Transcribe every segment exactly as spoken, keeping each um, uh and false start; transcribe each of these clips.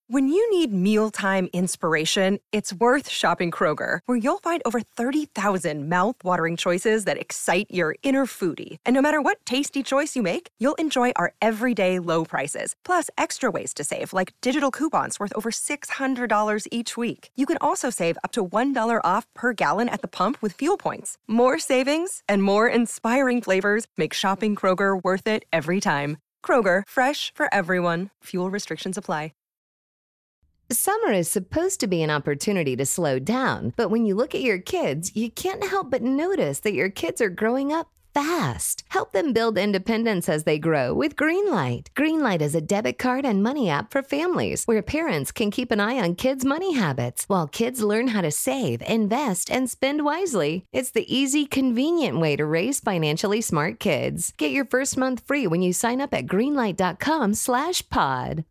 When you need mealtime inspiration, it's worth shopping Kroger, where you'll find over thirty thousand mouth-watering choices that excite your inner foodie. And no matter what tasty choice you make, you'll enjoy our everyday low prices, plus extra ways to save, like digital coupons worth over six hundred dollars each week. You can also save up to one dollar off per gallon at the pump with fuel points. More savings and more inspiring flavors make shopping Kroger worth it every time. Kroger, fresh for everyone. Fuel restrictions apply. Summer is supposed to be an opportunity to slow down, but when you look at your kids, you can't help but notice that your kids are growing up fast. Help them build independence as they grow with Greenlight. Greenlight is a debit card and money app for families where parents can keep an eye on kids' money habits while kids learn how to save, invest, and spend wisely. It's the easy, convenient way to raise financially smart kids. Get your first month free when you sign up at greenlight.com slash pod.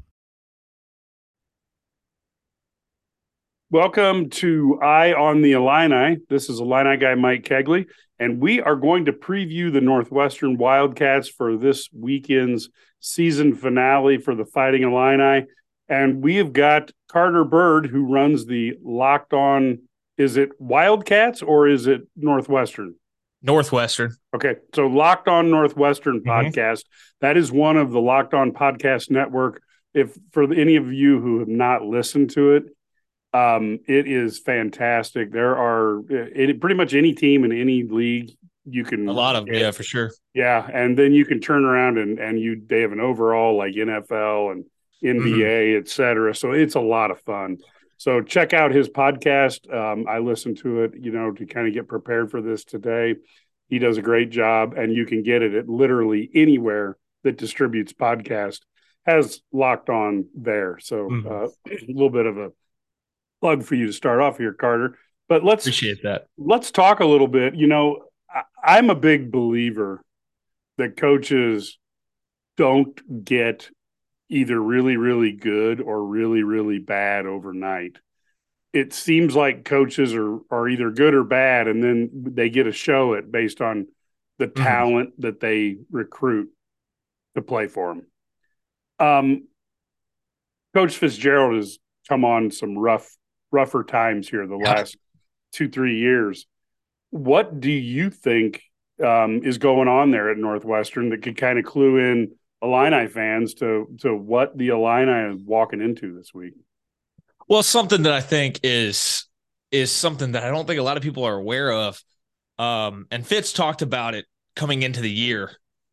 Welcome to Eye on the Illini. This is Illini guy Mike Kegley, and we are going to preview the Northwestern Wildcats for this weekend's season finale for the Fighting Illini. And we have got Carter Bird, who runs the Locked On, is it Wildcats or is it Northwestern? Northwestern. Okay, so Locked On Northwestern Mm-hmm. podcast. That is one of the Locked On Podcast Network. If for any of you who have not listened to it, Um, it is fantastic. There are it, pretty much any team in any league you can A lot of them, yeah, for sure. Yeah, and then you can turn around and and you they have an overall like N F L and N B A, mm-hmm. et cetera. So it's a lot of fun. So check out his podcast. Um, I listened to it, you know, to kind of get prepared for this today. He does a great job, and you can get it at literally anywhere that distributes podcast. Has Locked On there. So mm-hmm. uh, a little bit of a plug for you to start off here, Carter. But let's appreciate that. Let's talk a little bit. You know, I, I'm a big believer that coaches don't get either really, really good or really, really bad overnight. It seems like coaches are are either good or bad, and then they get to show it based on the mm-hmm. talent that they recruit to play for them. Um, Coach Fitzgerald has come on some rough rougher times here the last two, three years. What do you think um, is going on there at Northwestern that could kind of clue in Illini fans to, to what the Illini is walking into this week? Well, something that I think is, is something that I don't think a lot of people are aware of. Um, and Fitz talked about it coming into the year,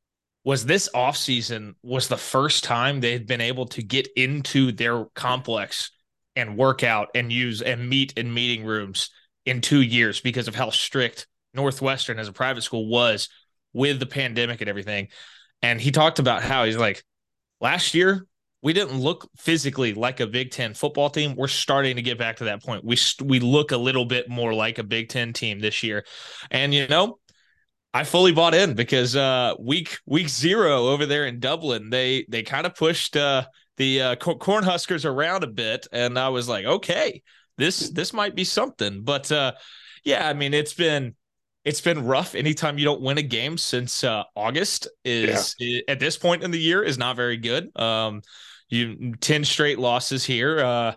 was this offseason was the first time they had been able to get into their complex and work out and use and meet in meeting rooms in two years because of how strict Northwestern as a private school was with the pandemic and everything. And he talked about how he's like, last year, we didn't look physically like a Big Ten football team. We're starting to get back to that point. We, we look a little bit more like a Big Ten team this year. And, you know, I fully bought in because uh, week week zero over there in Dublin, they they kind of pushed uh, the uh, Cornhuskers around a bit, and I was like, okay, this this might be something. But uh, yeah, I mean, it's been it's been rough. Anytime you don't win a game since uh, August is, yeah. is at this point in the year is not very good. Um, you ten straight losses here. Uh,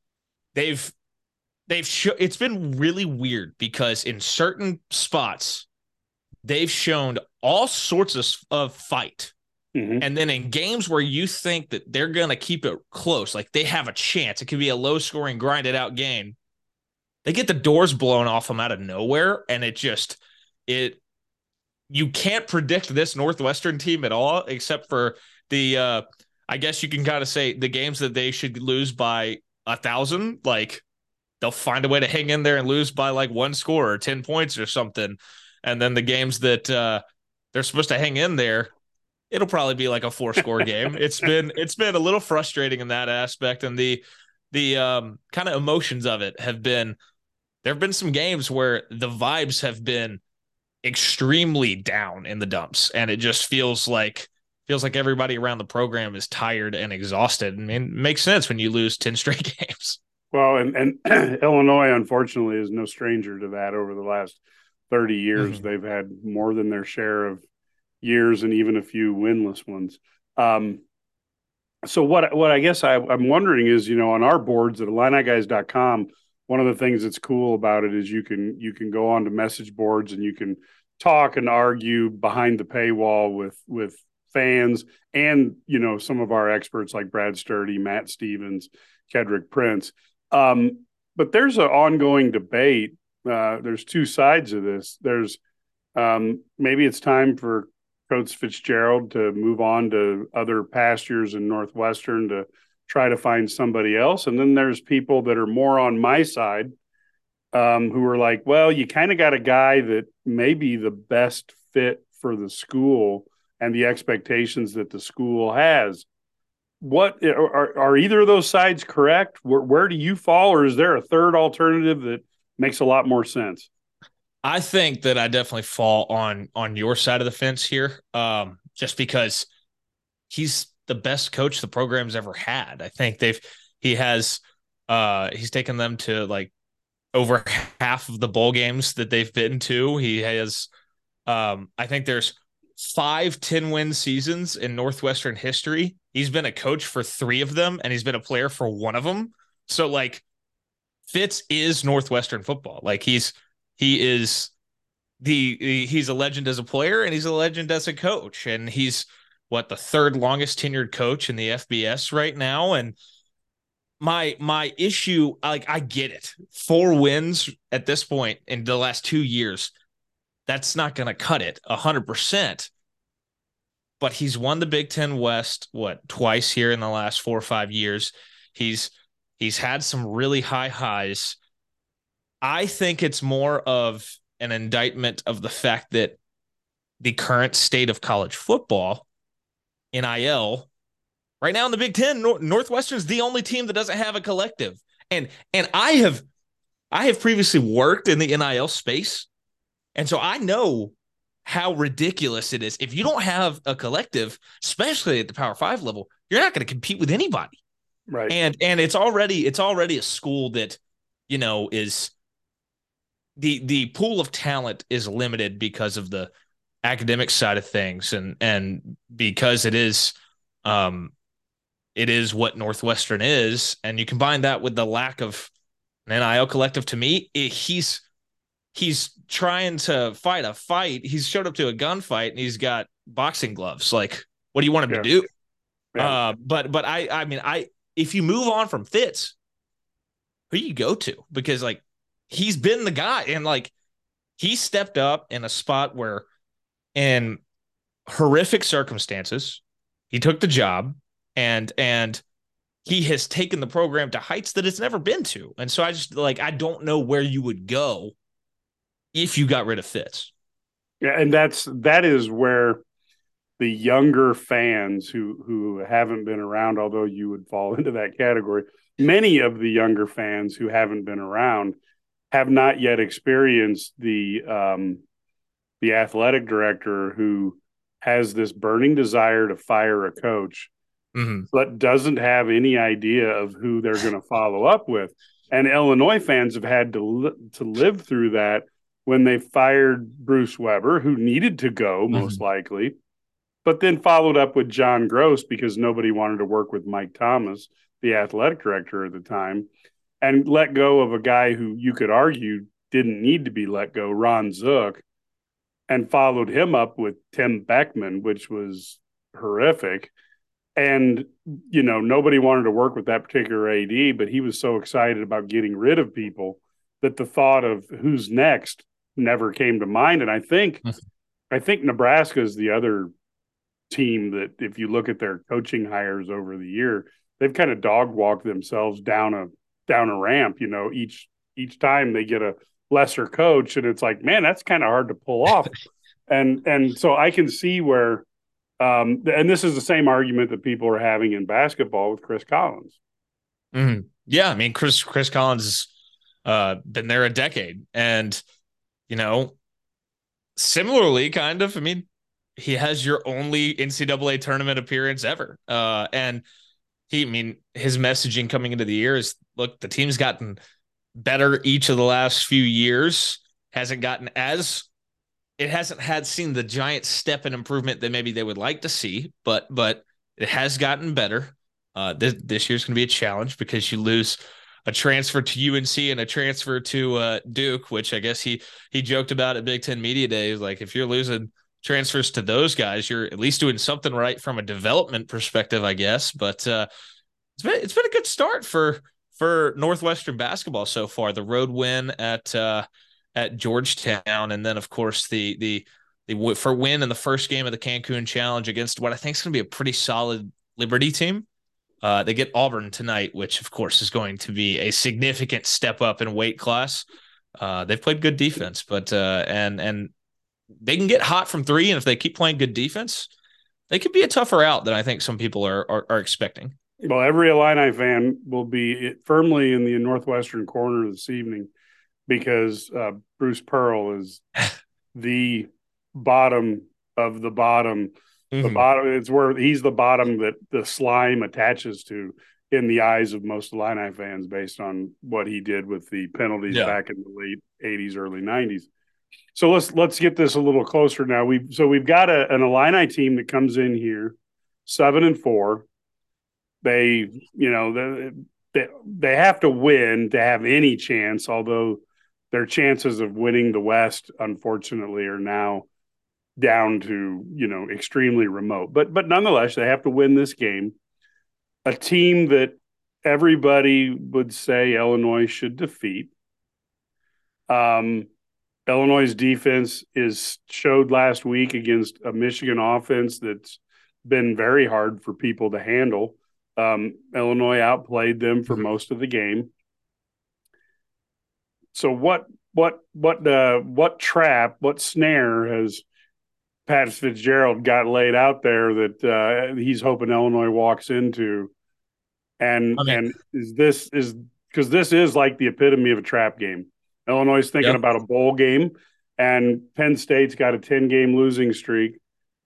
they've they've sh- it's been really weird because in certain spots they've shown all sorts of, of fight. Mm-hmm. And then in games where you think that they're going to keep it close, like they have a chance, it could be a low-scoring, grinded-out game, they get the doors blown off them out of nowhere, and it just – it you can't predict this Northwestern team at all except for the uh, – I guess you can kind of say the games that they should lose by a thousand, like they'll find a way to hang in there and lose by like one score or ten points or something. And then the games that uh, they're supposed to hang in there, it'll probably be like a four score game. It's been it's been a little frustrating in that aspect. And the the um, kind of emotions of it have been there have been some games where the vibes have been extremely down in the dumps. And it just feels like feels like everybody around the program is tired and exhausted. I mean, it makes sense when you lose ten straight games. Well, and, and Illinois, unfortunately, is no stranger to that over the last thirty years. Mm-hmm. They've had more than their share of years and even a few winless ones. Um, so what what I guess I, I'm wondering is, you know, on our boards at Illini Guys dot com, one of the things that's cool about it is you can you can go on to message boards and you can talk and argue behind the paywall with with fans and, you know, some of our experts like Brad Sturdy, Matt Stevens, Kedrick Prince. Um, but there's an ongoing debate. Uh, there's two sides of this. There's um, maybe it's time for Coach Fitzgerald to move on to other pastures in Northwestern to try to find somebody else. And then there's people that are more on my side um, who are like, well, you kind of got a guy that may be the best fit for the school and the expectations that the school has. What are, are either of those sides correct? Where, where do you fall, or is there a third alternative that makes a lot more sense? I think that I definitely fall on on your side of the fence here, um, just because he's the best coach the program's ever had. I think they've he has uh, he's taken them to like over half of the bowl games that they've been to. He has, um, I think there's five ten-win seasons in Northwestern history. He's been a coach for three of them, and he's been a player for one of them. So, like, Fitz is Northwestern football. Like, he's he is the he's a legend as a player, and he's a legend as a coach. And he's what the third longest tenured coach in the F B S right now. And my my issue, like, I get it. Four wins at this point in the last two years, that's not going to cut it one hundred percent. But he's won the Big Ten West, what, twice here in the last four or five years. He's he's had some really high highs. I think it's more of an indictment of the fact that the current state of college football, N I L, right now in the Big Ten, Northwestern's the only team that doesn't have a collective. And and I have I have previously worked in the N I L space. And so I know how ridiculous it is. If you don't have a collective, especially at the Power Five level, you're not going to compete with anybody. Right. And and it's already it's already a school that, you know, is the the pool of talent is limited because of the academic side of things, and and because it is um it is what Northwestern is, and you combine that with the lack of an N I L collective. To me, it, he's he's trying to fight a fight. He's showed up to a gunfight and he's got boxing gloves. Like, what do you want him yeah. to do? Yeah. Uh, but but I I mean I if you move on from Fitz, who do you go to? Because like he's been the guy, and like he stepped up in a spot where in horrific circumstances he took the job, and and he has taken the program to heights that it's never been to. And so I just like I don't know where you would go if you got rid of Fitz. Yeah, and that's that is where the younger fans who who haven't been around, although you would fall into that category, many of the younger fans who haven't been around have not yet experienced the um, the athletic director who has this burning desire to fire a coach, mm-hmm. but doesn't have any idea of who they're going to follow up with. And Illinois fans have had to li- to live through that when they fired Bruce Weber, who needed to go most mm-hmm. likely, but then followed up with John Gross because nobody wanted to work with Mike Thomas, the athletic director at the time, and let go of a guy who you could argue didn't need to be let go, Ron Zook, and followed him up with Tim Beckman, which was horrific. And, you know, nobody wanted to work with that particular A D, but he was so excited about getting rid of people that the thought of who's next never came to mind. And I think, I think Nebraska is the other team that, if you look at their coaching hires over the year, they've kind of dog walked themselves down a down a ramp. You know, each each time they get a lesser coach, and it's like, man, that's kind of hard to pull off. and and so I can see where, um, and this is the same argument that people are having in basketball with Chris Collins. Mm-hmm. Yeah, I mean, Chris Chris Collins has uh, been there a decade, and you know, similarly, kind of. I mean, he has your only N C double A tournament appearance ever, uh, and he, I mean, his messaging coming into the year is, look, the team's gotten better each of the last few years. Hasn't gotten as it hasn't had seen the giant step in improvement that maybe they would like to see, but but it has gotten better. Uh, this, this year's going to be a challenge because you lose a transfer to U N C and a transfer to uh, Duke, which I guess he he joked about at Big Ten Media Days. Like, if you're losing transfers to those guys, you're at least doing something right from a development perspective, I guess. But uh, it's been it's been a good start for for Northwestern basketball so far. The road win at uh, at Georgetown, and then of course the the the for win in the first game of the Cancun Challenge against what I think is going to be a pretty solid Liberty team. Uh, they get Auburn tonight, which of course is going to be a significant step up in weight class. Uh, they've played good defense, but uh, and and they can get hot from three, and if they keep playing good defense, they could be a tougher out than I think some people are are, are expecting. Well, every Illini fan will be firmly in the Northwestern corner this evening because uh, Bruce Pearl is the bottom of the bottom. Mm-hmm. The bottom, it's where he's the bottom that the slime attaches to in the eyes of most Illini fans based on what he did with the penalties yeah. back in the late eighties, early nineties. So let's let's get this a little closer now. We so we've got a, an Illini team that comes in here seven and four. They, you know, they, they they have to win to have any chance. Although their chances of winning the West, unfortunately, are now down to, you know, extremely remote. But but nonetheless, they have to win this game. A team that everybody would say Illinois should defeat. Um. Illinois' defense is showed last week against a Michigan offense that's been very hard for people to handle. Um, Illinois outplayed them for most of the game. So what what what uh, what trap, what snare has Pat Fitzgerald got laid out there that uh, he's hoping Illinois walks into? And I mean, and is this is because this is like the epitome of a trap game. Illinois is thinking yep. about a bowl game, and Penn State's got a ten-game losing streak.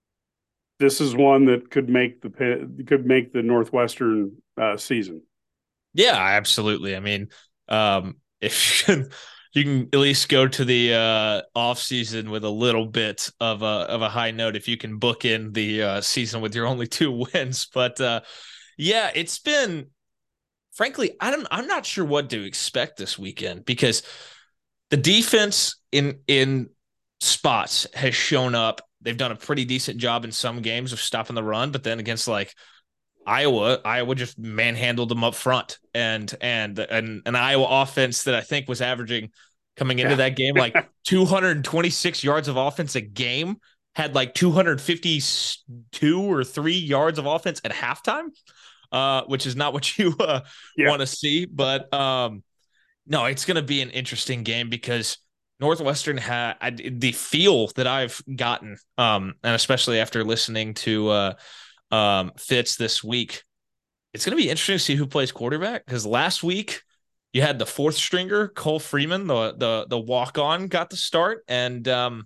This is one that could make the could make the Northwestern uh, season. Yeah, absolutely. I mean, um, if you can, you can at least go to the uh, off season with a little bit of a of a high note if you can book in the uh, season with your only two wins. But uh, yeah, it's been. Frankly, I don't. I'm not sure what to expect this weekend because the defense in in spots has shown up. They've done a pretty decent job in some games of stopping the run, but then against like Iowa, Iowa just manhandled them up front, and and and an Iowa offense that I think was averaging coming into yeah. that game like two hundred twenty-six yards of offense a game had like two hundred fifty-two or three yards of offense at halftime, uh, which is not what you uh, yeah. want to see. But um, no, it's going to be an interesting game because Northwestern had I, the feel that I've gotten, um, and especially after listening to uh, um, Fitz this week, it's going to be interesting to see who plays quarterback because last week you had the fourth stringer, Cole Freeman, the the the walk on, got the start, and um,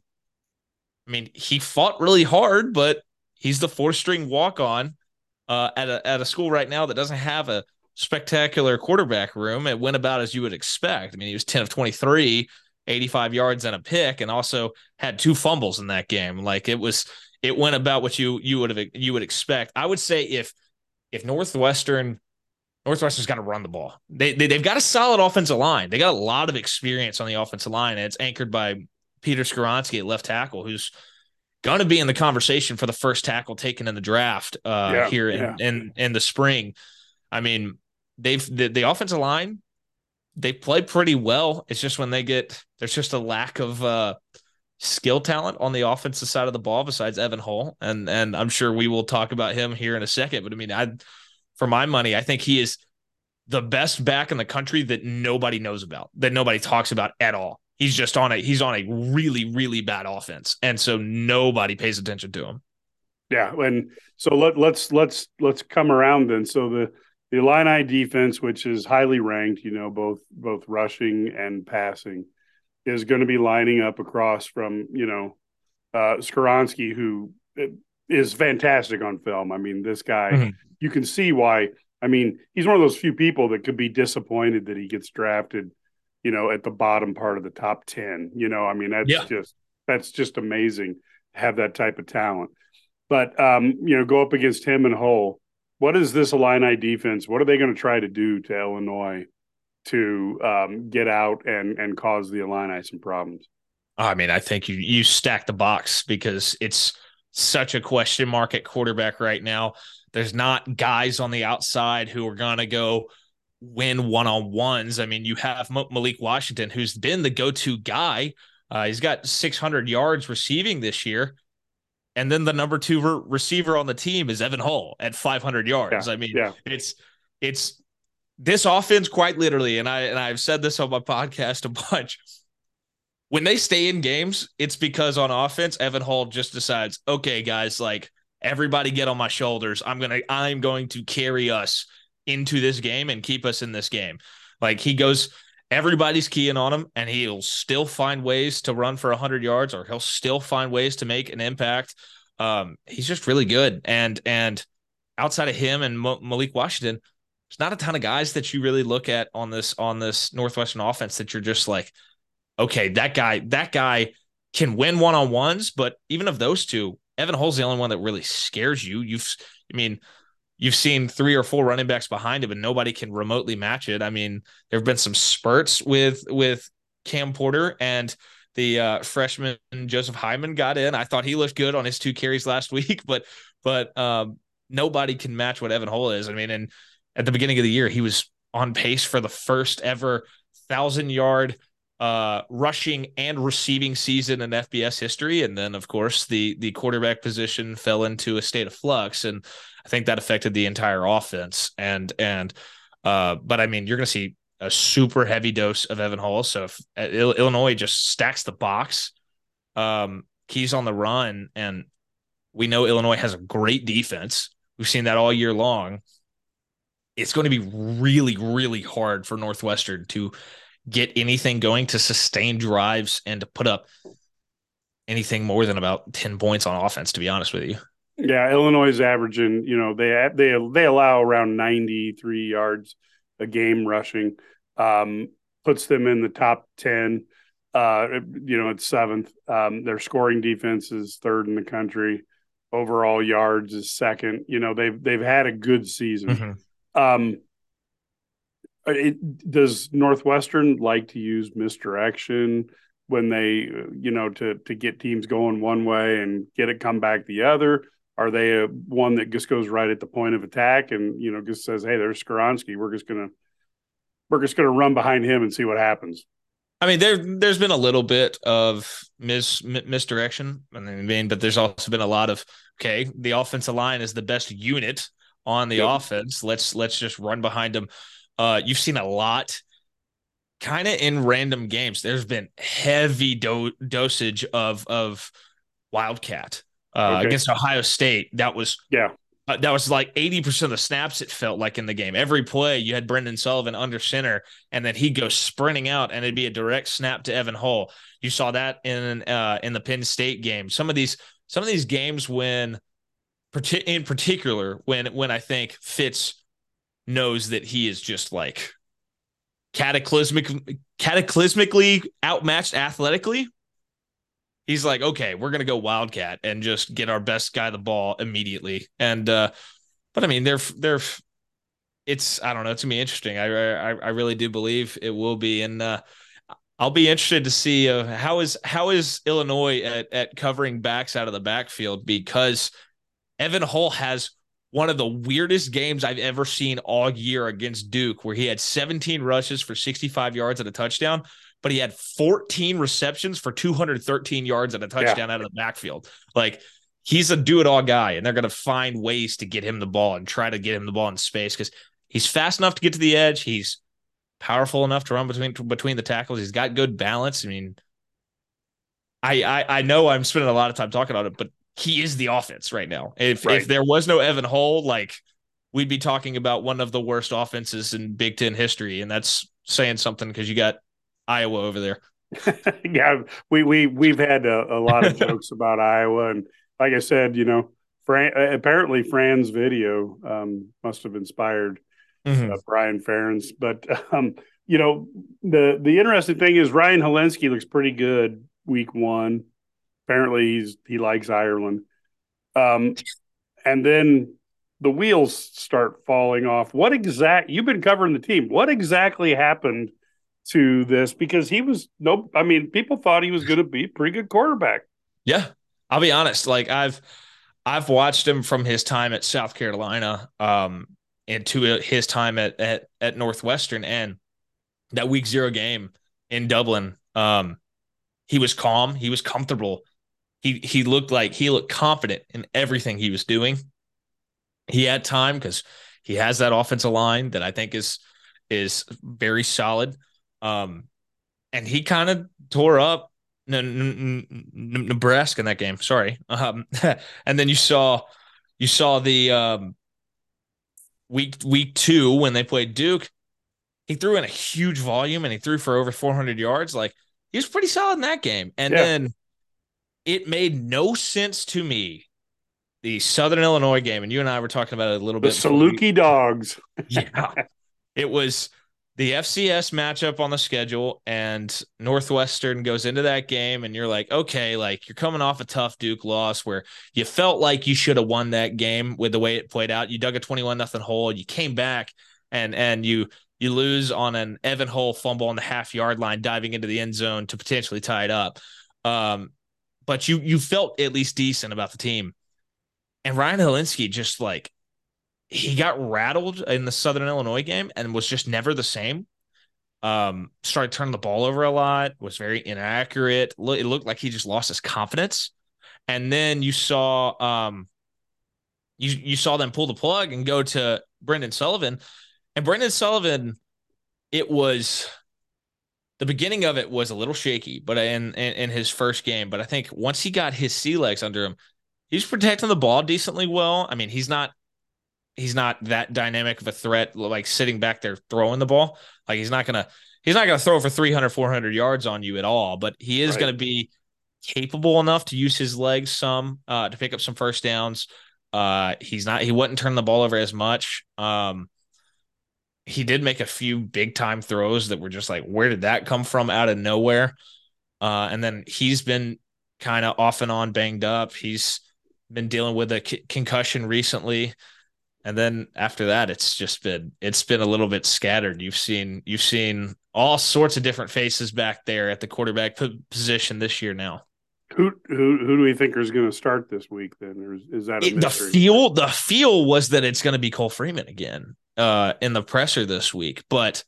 I mean he fought really hard, but he's the fourth string walk on uh, at a at a school right now that doesn't have a spectacular quarterback room. It went about as you would expect. I mean, he was ten of twenty-three, eighty-five yards and a pick, and also had two fumbles in that game. Like it was, it went about what you you would have you would expect. I would say if if Northwestern Northwestern's got to run the ball. They, they they've got a solid offensive line. They got a lot of experience on the offensive line, and it's anchored by Peter Skoronski at left tackle, who's going to be in the conversation for the first tackle taken in the draft uh, yeah, here in, yeah. in in the spring. I mean, they've the, the offensive line. They play pretty well. It's just when they get there's just a lack of uh, skill talent on the offensive side of the ball besides Evan Hull, and and I'm sure we will talk about him here in a second. But I mean, I for my money, I think he is the best back in the country that nobody knows about, that nobody talks about at all. He's just on a he's on a really really bad offense, and so nobody pays attention to him. Yeah, and so let let's let's let's come around then. So the The Illini defense, which is highly ranked, you know, both both rushing and passing, is going to be lining up across from, you know, uh, Skoronski, who is fantastic on film. I mean, this guy, mm-hmm. you can see why. I mean, he's one of those few people that could be disappointed that he gets drafted, you know, at the bottom part of the top ten. You know, I mean, that's yeah. just that's just amazing to have that type of talent. But, um, you know, go up against him and Hull. what is this Illini defense? What are they going to try to do to Illinois to um, get out and and cause the Illini some problems? I mean, I think you you stack the box because it's such a question mark at quarterback right now. There's not guys on the outside who are going to go win one-on-ones. I mean, you have Malik Washington, who's been the go-to guy. Uh, he's got six hundred yards receiving this year. And then the number two re- receiver on the team is Evan Hull at five hundred yards. Yeah, I mean, yeah. it's it's this offense quite literally, and I and I've said this on my podcast a bunch. When they stay in games, it's because on offense, Evan Hull just decides, okay, guys, like everybody get on my shoulders. I'm gonna I'm going to carry us into this game and keep us in this game. Like he goes, everybody's keying on him, and he'll still find ways to run for one hundred yards, or he'll still find ways to make an impact. Um, he's just really good. And and outside of him and Mo- Malik Washington, there's not a ton of guys that you really look at on this on this Northwestern offense that you're just like, okay, that guy, that guy can win one-on-ones, but even of those two, Evan Hull's the only one that really scares you. You've, I mean, you've seen three or four running backs behind him, and nobody can remotely match it. I mean, there have been some spurts with with Cam Porter, and the uh, freshman Joseph Hyman got in. I thought he looked good on his two carries last week, but but um, nobody can match what Evan Hull is. I mean, and at the beginning of the year, he was on pace for the first ever thousand-yard uh rushing and receiving season in F B S history, and then of course the the quarterback position fell into a state of flux, and I think that affected the entire offense. And and uh but I mean, you're gonna see a super heavy dose of Evan Hull. So if uh, Illinois just stacks the box, um keys on the run, and we know Illinois has a great defense, we've seen that all year long, it's going to be really really hard for Northwestern to get anything going, to sustain drives, and to put up anything more than about ten points on offense, to be honest with you. Yeah, Illinois is averaging, you know, they they they allow around ninety-three yards a game rushing, um, puts them in the top ten. Uh, you know, it's seventh. Um, their scoring defense is third in the country. Overall yards is second. You know, they've they've had a good season. Mm-hmm. Um, It, does Northwestern like to use misdirection when they, you know, to to get teams going one way and get it come back the other? Are they a one that just goes right at the point of attack and, you know, just says, hey, there's Skoronski. We're just gonna we're just gonna run behind him and see what happens? I mean, there there's been a little bit of mis, misdirection. I mean, but there's also been a lot of, okay, the offensive line is the best unit on the yep. offense. Let's let's just run behind them. Uh, you've seen a lot kind of in random games. There's been heavy do- dosage of of Wildcat uh, okay. against Ohio State. That was yeah. Uh, that was like eighty percent of the snaps, it felt like, in the game. Every play, you had Brendan Sullivan under center, and then he'd go sprinting out, and it'd be a direct snap to Evan Hull. You saw that in uh, in the Penn State game. Some of these some of these games when, in particular, when when I think Fitz knows that he is just like cataclysmic, cataclysmically outmatched athletically, he's like, okay, we're going to go Wildcat and just get our best guy the ball immediately. And, uh, but I mean, they're, they're, it's, I don't know, it's going to be interesting. I, I, I really do believe it will be. And, uh, I'll be interested to see uh, how is, how is Illinois at, at covering backs out of the backfield, because Evan Hull has one of the weirdest games I've ever seen all year against Duke, where he had seventeen rushes for sixty-five yards and a touchdown, but he had fourteen receptions for two hundred thirteen yards and a touchdown yeah. out of the backfield. Like, he's a do-it-all guy, and they're going to find ways to get him the ball and try to get him the ball in space, because he's fast enough to get to the edge. He's powerful enough to run between between the tackles. He's got good balance. I mean, I I, I know I'm spending a lot of time talking about it, but he is the offense right now. If right. if there was no Evan Hull, like, we'd be talking about one of the worst offenses in Big Ten history, and that's saying something because you got Iowa over there. yeah, we we we've had a, a lot of jokes about Iowa, and like I said, you know, Fran, apparently Fran's video um, must have inspired mm-hmm. uh, Brian Ferentz. But um, you know, the the interesting thing is Ryan Hilinski looks pretty good week one. Apparently he's he likes Ireland. Um, and then the wheels start falling off. What exact, you've been covering the team. What exactly happened to this? Because he was no, I mean, people thought he was going to be a pretty good quarterback. Yeah. I'll be honest. Like I've, I've watched him from his time at South Carolina, um, and to his time at, at, at Northwestern, and that week zero game in Dublin. Um, he was calm. He was comfortable. He, he looked like he looked confident in everything he was doing. He had time because he has that offensive line that I think is, is very solid. Um, and he kind of tore up Nebraska in that game. Sorry. Um, and then you saw, you saw the um, week week two when they played Duke. He threw in a huge volume and he threw for over four hundred yards. Like he was pretty solid in that game. And yeah. then it made no sense to me. The Southern Illinois game, and you and I were talking about it a little the bit. The Saluki we, Dogs. Yeah, it was the F C S matchup on the schedule, and Northwestern goes into that game, and you're like, okay, like you're coming off a tough Duke loss where you felt like you should have won that game with the way it played out. You dug a twenty-one nothing hole, you came back, and and you you lose on an Evan Hull fumble on the half yard line, diving into the end zone to potentially tie it up. Um, but you you felt at least decent about the team. And Ryan Hilinski just like, he got rattled in the Southern Illinois game and was just never the same. Um, started turning the ball over a lot, was very inaccurate. It looked like he just lost his confidence. And then you saw, um, you, you saw them pull the plug and go to Brendan Sullivan. And Brendan Sullivan, it was, the beginning of it was a little shaky, but in, in, in his first game, but I think once he got his sea legs under him, he's protecting the ball decently well. I mean, he's not he's not that dynamic of a threat, like sitting back there throwing the ball. Like he's not gonna he's not gonna throw for three hundred, four hundred yards on you at all. But he is right. gonna be capable enough to use his legs some uh, to pick up some first downs. Uh, he's not he wouldn't turn the ball over as much. Um, he did make a few big time throws that were just like, where did that come from out of nowhere? Uh, and then he's been kind of off and on banged up. He's been dealing with a c- concussion recently. And then after that, it's just been, it's been a little bit scattered. You've seen, you've seen all sorts of different faces back there at the quarterback p- position this year now. Who, who, who do we think is going to start this week then? Or is, is that a it, the feel, the feel was that it's going to be Cole Freeman again uh, in the presser this week. But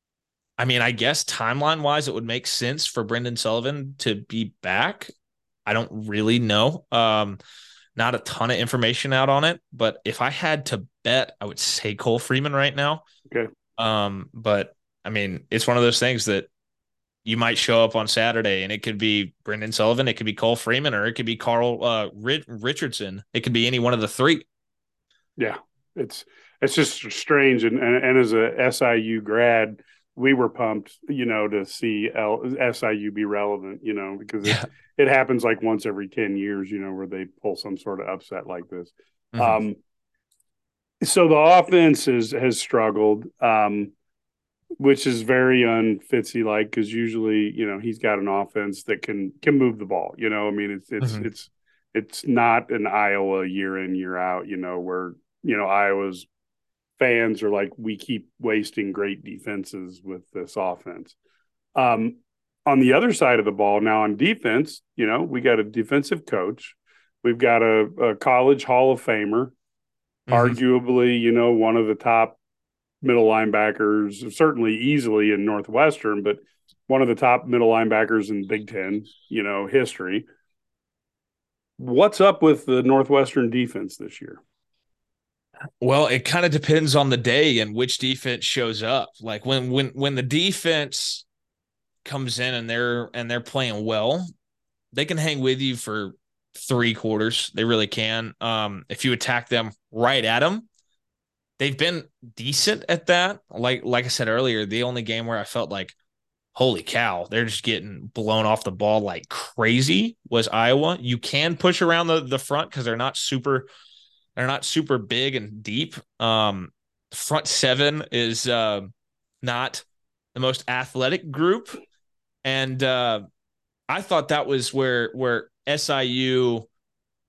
I mean, I guess timeline wise, it would make sense for Brendan Sullivan to be back. I don't really know. Um, Not a ton of information out on it, but if I had to bet, I would say Cole Freeman right now. Okay. Um, but I mean, it's one of those things that you might show up on Saturday and it could be Brendan Sullivan, it could be Cole Freeman, or it could be Carl uh, Richardson. It could be any one of the three. Yeah, it's it's just strange. And and, and as a S I U grad, we were pumped, you know, to see L- S I U be relevant, you know, because it, yeah. it happens like once every ten years, you know, where they pull some sort of upset like this. Mm-hmm. Um, so the offense is, has struggled, um, which is very un-Fitzy like, because usually, you know, he's got an offense that can can move the ball. You know, I mean, it's it's mm-hmm. it's it's not an Iowa year in, year out, you know, where, you know, Iowa's fans are like, we keep wasting great defenses with this offense. Um, on the other side of the ball, now on defense, you know, we got a defensive coach. We've got a, a college Hall of Famer, mm-hmm. arguably, you know, one of the top middle linebackers, certainly easily in Northwestern, but one of the top middle linebackers in Big Ten, you know, history. What's up with the Northwestern defense this year? Well, it kind of depends on the day and which defense shows up. Like when when when the defense comes in and they're and they're playing well, they can hang with you for three quarters. They really can. Um, if you attack them right at them, they've been decent at that. Like like I said earlier, the only game where I felt like, holy cow, they're just getting blown off the ball like crazy was Iowa. You can push around the the front because they're not super. They're not super big and deep. Um, front seven is uh, not the most athletic group. And uh, I thought that was where where S I U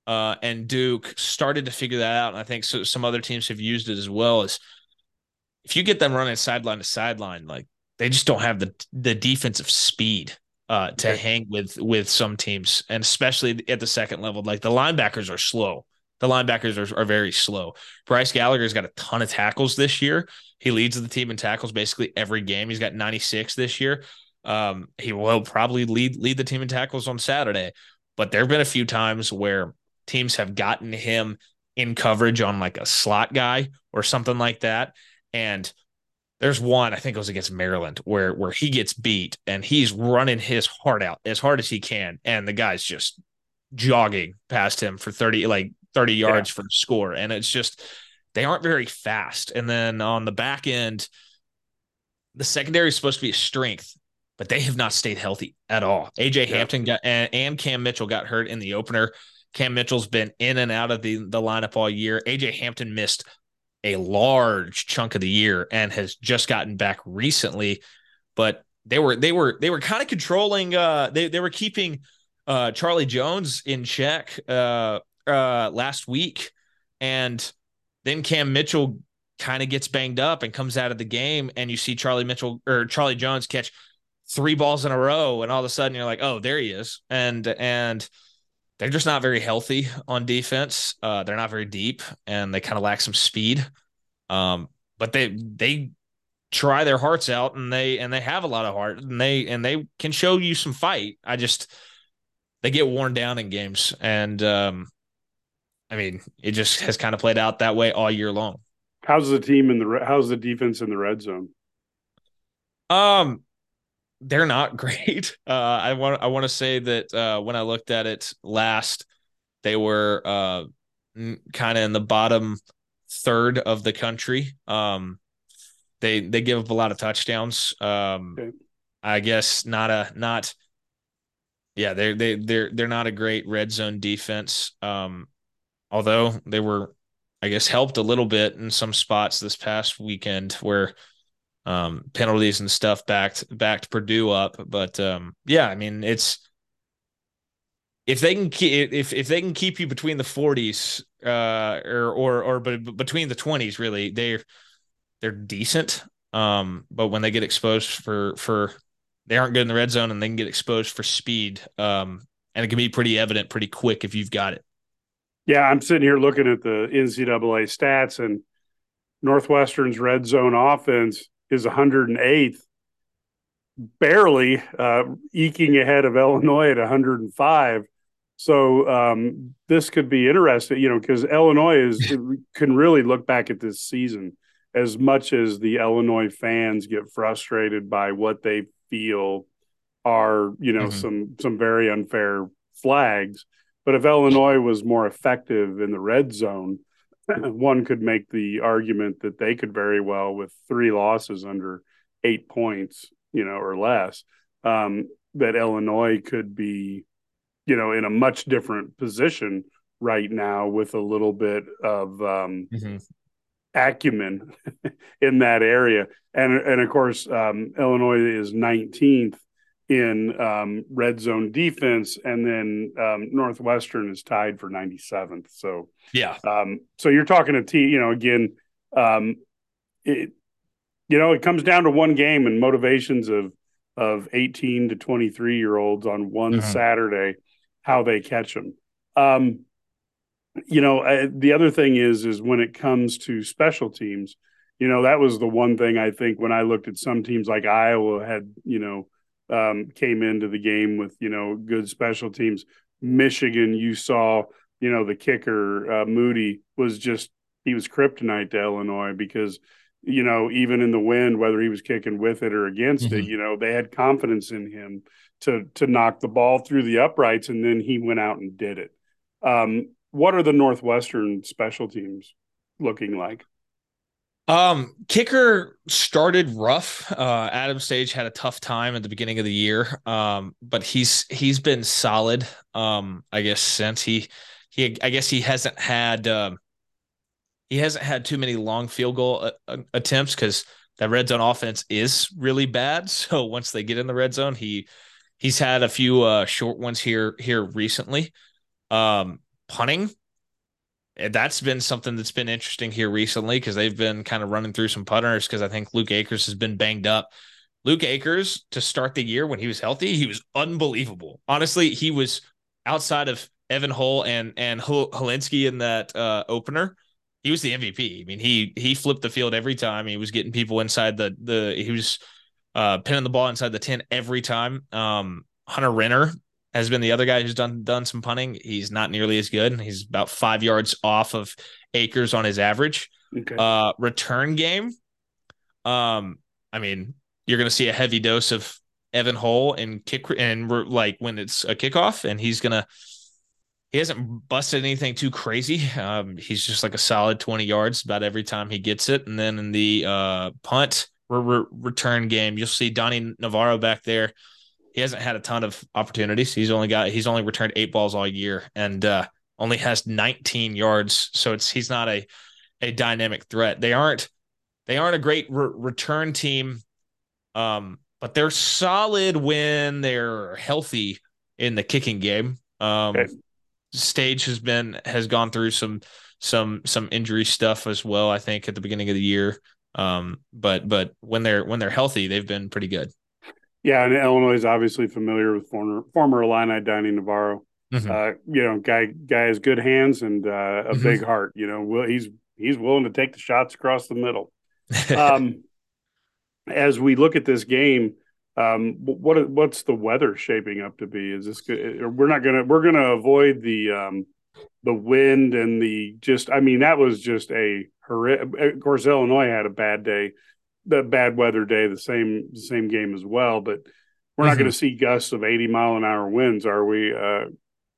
uh, and Duke started to figure that out, and I think so, some other teams have used it as well, is if you get them running sideline to sideline, like they just don't have the the defensive speed uh, to Okay. hang with with some teams, and especially at the second level. Like the linebackers are slow. The linebackers are, are very slow. Bryce Gallagher's got a ton of tackles this year. He leads the team in tackles basically every game. He's got ninety-six this year. Um, he will probably lead lead the team in tackles on Saturday. But there have been a few times where teams have gotten him in coverage on like a slot guy or something like that. And there's one, I think it was against Maryland, where where he gets beat and he's running his heart out as hard as he can. And the guy's just jogging past him for thirty, like thirty yards Yeah. for the score. And it's just, they aren't very fast. And then on the back end, the secondary is supposed to be a strength, but they have not stayed healthy at all. A J Yeah. Hampton got and, and Cam Mitchell got hurt in the opener. Cam Mitchell's been in and out of the, the lineup all year. A J Hampton missed a large chunk of the year and has just gotten back recently, but they were they were they were kind of controlling uh they they were keeping uh Charlie Jones in check uh uh last week, and then Cam Mitchell kind of gets banged up and comes out of the game, and you see Charlie Mitchell or Charlie Jones catch three balls in a row, and all of a sudden you're like, oh, there he is. And and they're just not very healthy on defense. Uh, they're not very deep, and they kind of lack some speed. Um, but they they try their hearts out, and they and they have a lot of heart, and they and they can show you some fight. I just they get worn down in games, and um, I mean, it just has kind of played out that way all year long. How's the team in the how's the defense in the red zone? Um, they're not great. Uh, I want I want to say that uh, when I looked at it last, they were uh, kind of in the bottom third of the country. Um, they they give up a lot of touchdowns. Um, Okay. I guess not a not. Yeah, they they they're they're not a great red zone defense. Um, although they were, I guess, helped a little bit in some spots this past weekend where um, penalties and stuff backed backed Purdue up. But um, yeah, I mean, it's if they can keep if if they can keep you between the forties uh, or or or but between the twenties, really, they're they're decent. Um, but when they get exposed for for they aren't good in the red zone, and they can get exposed for speed. Um, and it can be pretty evident pretty quick if you've got it. Yeah, I'm sitting here looking at the N C double A stats, and Northwestern's red zone offense is one hundred eighth, barely uh, eking ahead of Illinois at one hundred five. So um, this could be interesting, you know, because Illinois is can really look back at this season, as much as the Illinois fans get frustrated by what they feel are, you know, Mhm. some some very unfair flags. But if Illinois was more effective in the red zone, one could make the argument that they could very well, with three losses under eight points, you know, or less, um, that Illinois could be, you know, in a much different position right now with a little bit of um, Mm-hmm. acumen in that area. And, and of course, um, Illinois is nineteenth in um, red zone defense, and then um, Northwestern is tied for ninety-seventh. So, Yeah. um, so you're talking a team, you know, again, um, it, you know, it comes down to one game and motivations of, of eighteen to twenty-three year olds on one Mhm. Saturday, how they catch them. Um, you know, uh, the other thing is, is when it comes to special teams, you know, that was the one thing I think when I looked at some teams like Iowa had, you know, um, came into the game with, you know, good special teams. Michigan, you saw, you know, the kicker, uh, Moody, was just, he was kryptonite to Illinois because, you know, even in the wind, whether he was kicking with it or against Mhm. it, you know, they had confidence in him to to knock the ball through the uprights, and then he went out and did it. Um, what are the Northwestern special teams looking like? Um, kicker started rough. Uh, Adam Stage had a tough time at the beginning of the year. Um, but he's he's been solid. Um, I guess since he he I guess he hasn't had um he hasn't had too many long field goal uh, attempts because that red zone offense is really bad. So once they get in the red zone, he he's had a few uh short ones here here recently. Um, punting, that's been something that's been interesting here recently because they've been kind of running through some punters because I think Luke Akers has been banged up. Luke Akers, to start the year when he was healthy, he was unbelievable. Honestly, he was outside of Evan Hull and and Hilinski in that uh, opener. He was the M V P. I mean, he he flipped the field every time. He was getting people inside the the. He was uh, pinning the ball inside the ten every time. Um, Hunter Renner has been the other guy who's done done some punting. He's not nearly as good. He's about five yards off of Akers on his average. Okay. Uh, return game. Um, I mean, you're going to see a heavy dose of Evan Hull and kick and like when it's a kickoff, and he's gonna. He hasn't busted anything too crazy. Um, he's just like a solid twenty yards about every time he gets it. And then in the uh, punt re- re- return game, you'll see Donnie Navarro back there. He hasn't had a ton of opportunities. He's only got he's only returned eight balls all year and uh, only has nineteen yards. So it's he's not a a dynamic threat. They aren't they aren't a great re- return team, um, but they're solid when they're healthy in the kicking game. Um, okay. Stage has been has gone through some some some injury stuff as well, I think, at the beginning of the year. Um, but but when they're when they're healthy, they've been pretty good. Yeah, and Illinois is obviously familiar with former former Illini Donnie Navarro. Mm-hmm. Uh, you know, guy guy has good hands and uh, a mm-hmm. big heart. You know, will he's he's willing to take the shots across the middle. um, as we look at this game. Um, what what's the weather shaping up to be? Is this good? We're not gonna we're gonna avoid the um, the wind and the just. I mean, that was just a horrific. Of course, Illinois had a bad day, the bad weather day, the same the same game as well. But we're not mm-hmm. going to see gusts of eighty mile an hour winds, are we? Uh,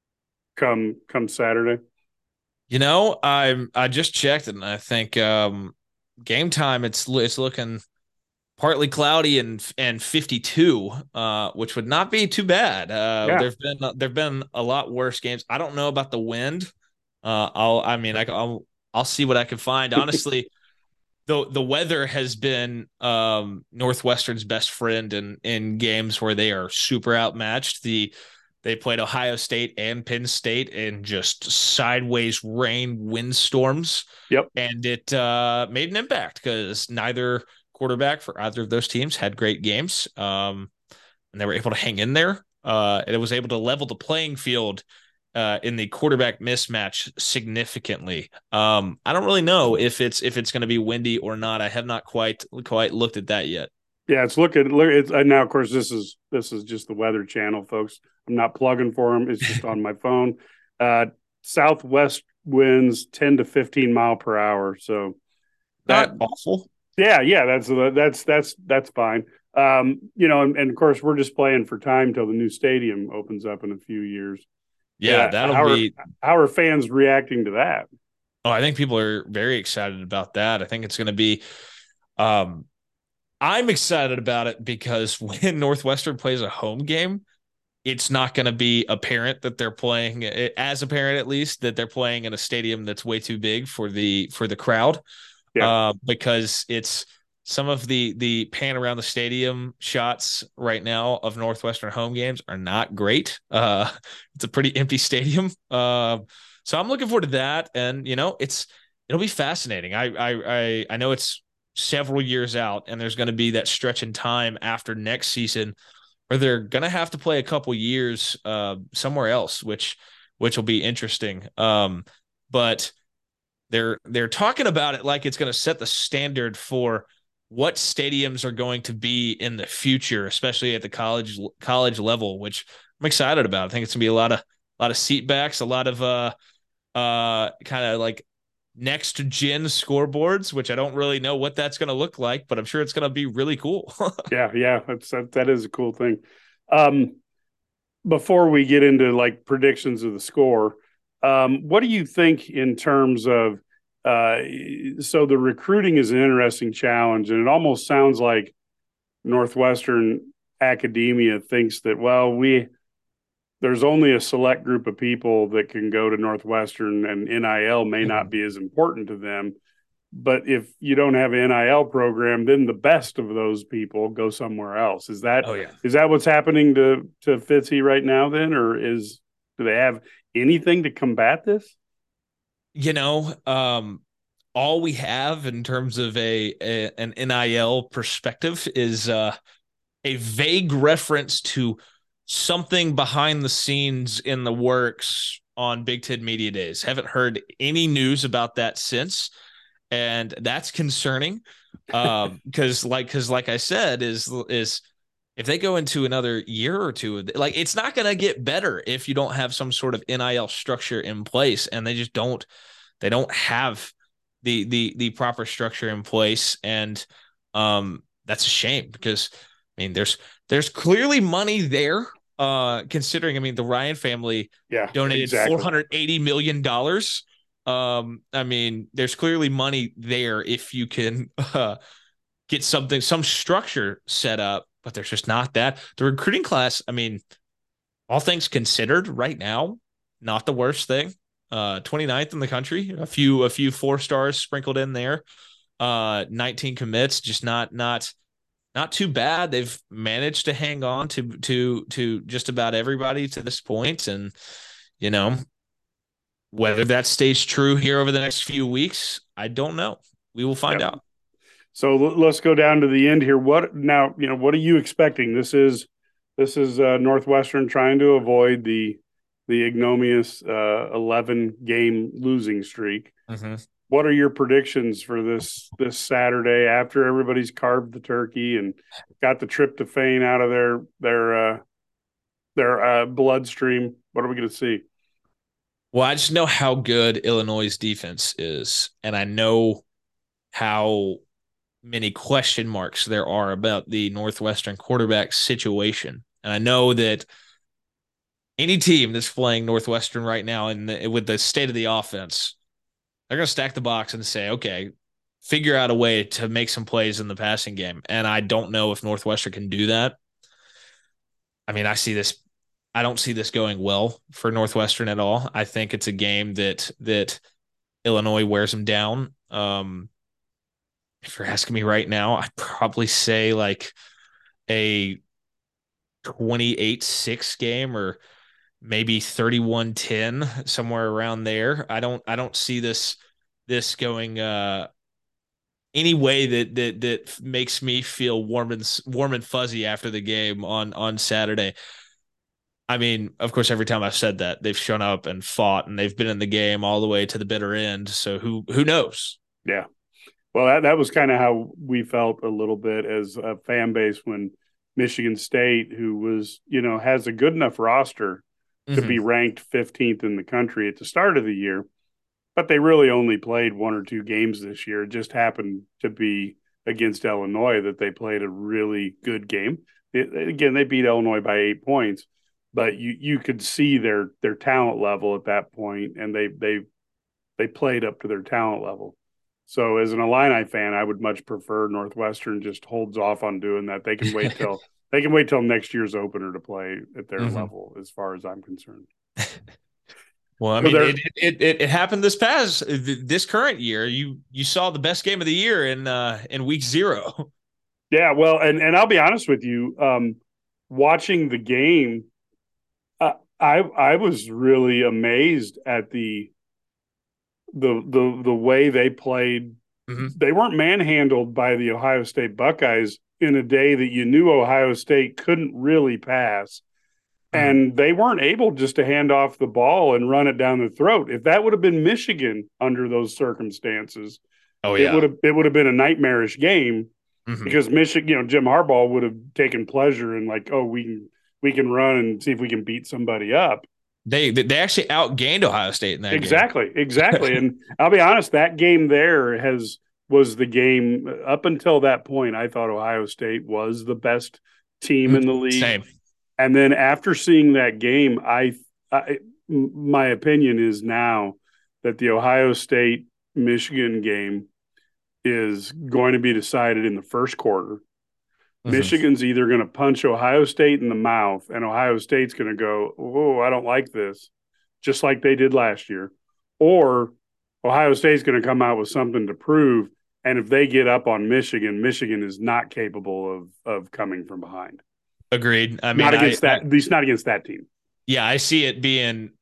come come Saturday. You know, I I just checked and I think um, game time it's it's looking. Partly cloudy and and fifty-two, uh, which would not be too bad. Uh, yeah. There've been there've been a lot worse games. I don't know about the wind. Uh, I'll I mean I, I'll I'll see what I can find. Honestly, the the weather has been um, Northwestern's best friend in in games where they are super outmatched. The they played Ohio State and Penn State in just sideways rain windstorms. Yep, and it uh, made an impact because neither quarterback for either of those teams had great games, um, and they were able to hang in there. Uh, and it was able to level the playing field uh, in the quarterback mismatch significantly. Um, I don't really know if it's if it's going to be windy or not. I have not quite quite looked at that yet. Yeah, it's looking. Look, it's uh, now. Of course, this is this is just the Weather Channel, folks. I'm not plugging for them. It's just on my phone. Uh, southwest winds ten to fifteen mile per hour. So that not awful. Yeah, yeah, that's that's that's that's fine. Um, you know, and, and of course, we're just playing for time till the new stadium opens up in a few years. Yeah, yeah that'll how be. Are, how are fans reacting to that? Oh, I think people are very excited about that. I think it's going to be. Um, I'm excited about it because when Northwestern plays a home game, it's not going to be apparent that they're playing, as apparent at least, that they're playing in a stadium that's way too big for the for the crowd. Yeah. Uh, because it's some of the the pan around the stadium shots right now of Northwestern home games are not great. Uh, it's a pretty empty stadium. Uh, so I'm looking forward to that. And, you know, it's it'll be fascinating. I I I, I know it's several years out and there's going to be that stretch in time after next season where they're going to have to play a couple years uh, somewhere else, which which will be interesting. Um, but They're they're talking about it like it's going to set the standard for what stadiums are going to be in the future, especially at the college college level, which I'm excited about. I think it's going to be a lot of a lot of seat backs, a lot of uh uh kind of like next gen scoreboards, which I don't really know what that's going to look like, but I'm sure it's going to be really cool. yeah, yeah, that's that, that is a cool thing. Um, before we get into like predictions of the score. Um, what do you think in terms of uh, so the recruiting is an interesting challenge, and it almost sounds like Northwestern academia thinks that, well, we there's only a select group of people that can go to Northwestern, and N I L may mm-hmm. not be as important to them. But if you don't have an N I L program, then the best of those people go somewhere else. Is that oh, yeah. is that what's happening to to Fitzy right now then, or is Do they have anything to combat this? You know, um, all we have in terms of a, a an N I L perspective is uh, a vague reference to something behind the scenes in the works on Big Ten Media Days. Haven't heard any news about that since, and that's concerning. Um, because like because like I said, is is if they go into another year or two, like it's not going to get better if you don't have some sort of N I L structure in place, and they just don't. They don't have the the the proper structure in place, and um, that's a shame because I mean, there's there's clearly money there. Uh, considering, I mean, the Ryan family yeah, donated exactly. four hundred eighty million dollars. Um, I mean, there's clearly money there if you can uh, get something, some structure set up, but there's just not that. The recruiting class, I mean, all things considered, right now, not the worst thing. Uh, twenty-ninth in the country, a few a few four stars sprinkled in there. Uh, nineteen commits, just not not not too bad. They've managed to hang on to to to just about everybody to this point, and you know whether that stays true here over the next few weeks, I don't know. We will find yep. out. So let's go down to the end here. What now? You know, what are you expecting? This is this is uh, Northwestern trying to avoid the the ignominious uh, eleven game losing streak. Mm-hmm. What are your predictions for this this Saturday after everybody's carved the turkey and got the tryptophan out of their their uh, their uh, bloodstream? What are we going to see? Well, I just know how good Illinois' defense is, and I know how many question marks there are about the Northwestern quarterback situation, and I know that any team that's playing Northwestern right now and with the state of the offense, they're going to stack the box and say, okay, figure out a way to make some plays in the passing game. And I don't know if Northwestern can do that. I mean, I see this. I don't see this going well for Northwestern at all. I think it's a game that that Illinois wears them down. Um, if you're asking me right now, I'd probably say like a twenty-eight six game or maybe thirty-one ten, somewhere around there. I don't I don't see this this going uh, any way that that that makes me feel warm and warm and fuzzy after the game on on Saturday. I mean, of course, every time I've said that, they've shown up and fought, and they've been in the game all the way to the bitter end. So who who knows? Yeah. Well, that, that was kind of how we felt a little bit as a fan base when Michigan State, who was, you know, has a good enough roster to mm-hmm. be ranked fifteenth in the country at the start of the year, but they really only played one or two games this year. It just happened to be against Illinois that they played a really good game. It, again, they beat Illinois by eight points, but you you could see their their talent level at that point, and they they they played up to their talent level. So as an Illini fan, I would much prefer Northwestern just holds off on doing that. They can wait till they can wait till next year's opener to play at their mm-hmm. level, as far as I'm concerned. Well, I mean, so it, it, it it happened this past this current year. You you saw the best game of the year in uh, in week zero. Yeah, well, and and I'll be honest with you, um, watching the game, uh, I I was really amazed at the. the the the way they played. Mm-hmm. They weren't manhandled by the Ohio State Buckeyes in a day that you knew Ohio State couldn't really pass. Mm-hmm. And they weren't able just to hand off the ball and run it down the throat. If that would have been Michigan under those circumstances, oh yeah, it would have it would have been a nightmarish game mm-hmm. because Michigan, you know, Jim Harbaugh would have taken pleasure in like, oh, we can we can run and see if we can beat somebody up. They they actually outgained Ohio State in that exactly, game. Exactly. And I'll be honest, that game there has was the game up until that point. I thought Ohio State was the best team in the league. Same. And then after seeing that game, I, I my opinion is now that the Ohio State Michigan game is going to be decided in the first quarter. Mm-hmm. Michigan's either going to punch Ohio State in the mouth, and Ohio State's going to go, oh, I don't like this, just like they did last year. Or Ohio State's going to come out with something to prove, and if they get up on Michigan, Michigan is not capable of of coming from behind. Agreed. I mean, not against I, that, I, at least not against that team. yeah, I see it being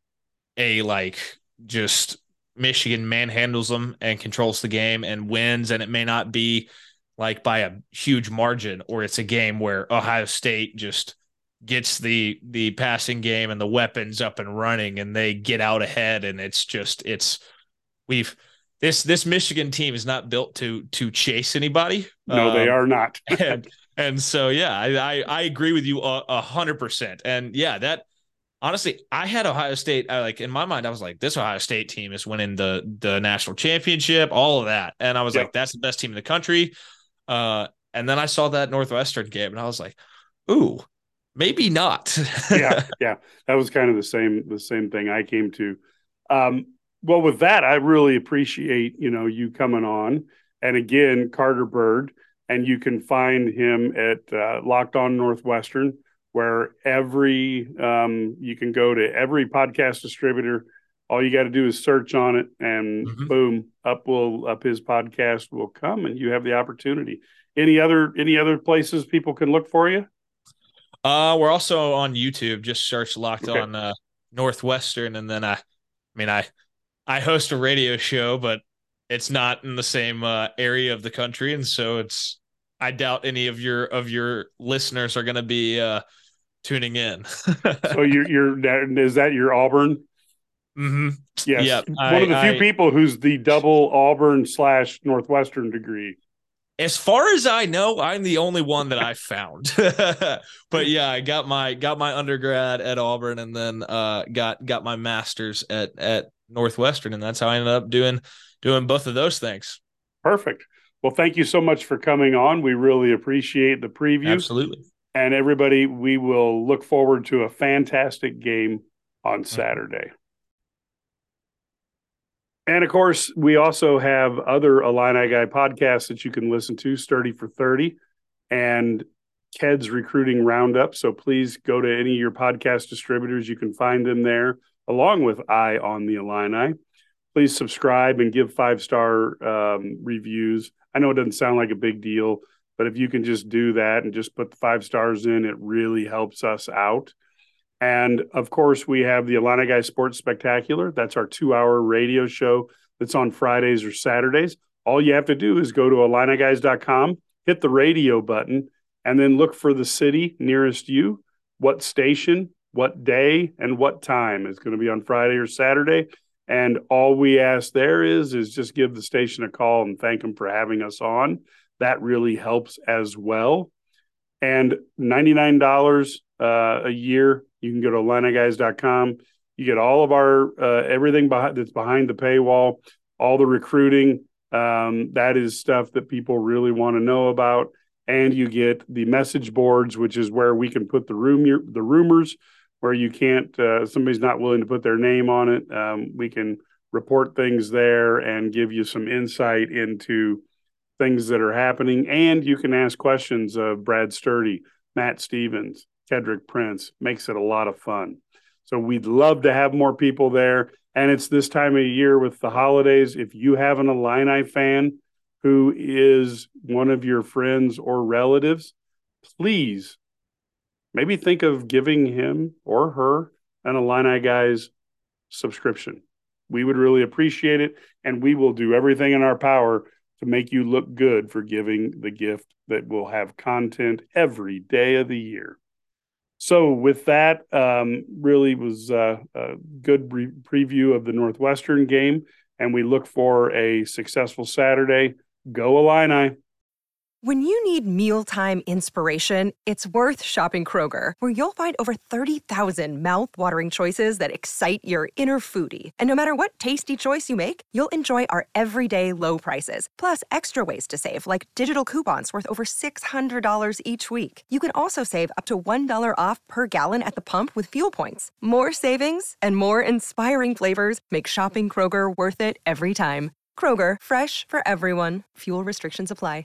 a like just Michigan manhandles them and controls the game and wins, and it may not be like by a huge margin, or it's a game where Ohio State just gets the the passing game and the weapons up and running and they get out ahead, and it's just it's we've this this Michigan team is not built to to chase anybody. No, um, they are not. and and so yeah, I I, I agree with you a, a hundred percent. And yeah, that honestly, I had Ohio State. I like in my mind, I was like, this Ohio State team is winning the the national championship, all of that, and I was yep. like, that's the best team in the country. Uh, and then I saw that Northwestern game, and I was like, ooh, maybe not. yeah, yeah, that was kind of the same the same thing I came to. Um, well, with that, I really appreciate you know you coming on, and again, Carter Bird, and you can find him at uh, Locked On Northwestern, where every um, you can go to every podcast distributor. All you got to do is search on it, and mm-hmm. boom, up will up his podcast will come, and you have the opportunity. Any other any other places people can look for you? Uh, we're also on YouTube. Just search Locked Okay. On uh, Northwestern, and then I, I mean, I I host a radio show, but it's not in the same uh, area of the country, and so it's I doubt any of your of your listeners are going to be uh, tuning in. So you're you're is that your Auburn? Mm-hmm. Yes. Yep. One I, of the few I, people who's the double Auburn slash Northwestern degree. As far as I know, I'm the only one that I found. But yeah, I got my got my undergrad at Auburn, and then uh, got got my master's at at Northwestern, and that's how I ended up doing doing both of those things. Perfect. Well, thank you so much for coming on. We really appreciate the preview. Absolutely. And everybody, we will look forward to a fantastic game on Saturday. And, of course, we also have other Illini Guy podcasts that you can listen to, Sturdy for thirty and Ked's Recruiting Roundup. So please go to any of your podcast distributors. You can find them there, along with Eye on the Illini. Please subscribe and give five-star um, reviews. I know it doesn't sound like a big deal, but if you can just do that and just put the five stars in, it really helps us out. And, of course, we have the Illini Guy Sports Spectacular. That's our two-hour radio show that's on Fridays or Saturdays. All you have to do is go to Illini Guys dot com, hit the radio button, and then look for the city nearest you, what station, what day, and what time. It's going to be on Friday or Saturday. And all we ask there is, is just give the station a call and thank them for having us on. That really helps as well. And ninety-nine dollars uh, a year, you can go to Illini Guys dot com. You get all of our, uh, everything behind, that's behind the paywall, all the recruiting. Um, that is stuff that people really want to know about. And you get the message boards, which is where we can put the room, the rumors, where you can't, uh, somebody's not willing to put their name on it. Um, we can report things there and give you some insight into things that are happening. And you can ask questions of Brad Sturdy, Matt Stevens, Kedrick Prince. Makes it a lot of fun. So we'd love to have more people there. And it's this time of year with the holidays. If you have an Illini fan who is one of your friends or relatives, please maybe think of giving him or her an Illini Guys subscription. We would really appreciate it, and we will do everything in our power to make you look good for giving the gift that will have content every day of the year. So with that, um, really was uh, a good re- preview of the Northwestern game, and we look for a successful Saturday. Go Illini! When you need mealtime inspiration, it's worth shopping Kroger, where you'll find over thirty thousand mouth-watering choices that excite your inner foodie. And no matter what tasty choice you make, you'll enjoy our everyday low prices, plus extra ways to save, like digital coupons worth over six hundred dollars each week. You can also save up to one dollar off per gallon at the pump with fuel points. More savings and more inspiring flavors make shopping Kroger worth it every time. Kroger, fresh for everyone. Fuel restrictions apply.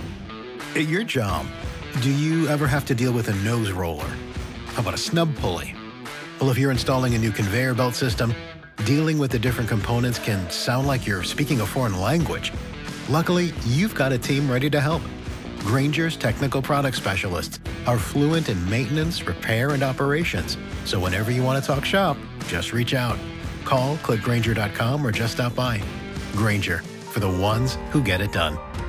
At your job, do you ever have to deal with a nose roller? How about a snub pulley? Well, if you're installing a new conveyor belt system, dealing with the different components can sound like you're speaking a foreign language. Luckily, you've got a team ready to help. Grainger's technical product specialists are fluent in maintenance, repair, and operations. So whenever you want to talk shop, just reach out. Call, click Grainger dot com, or just stop by. Grainger, for the ones who get it done.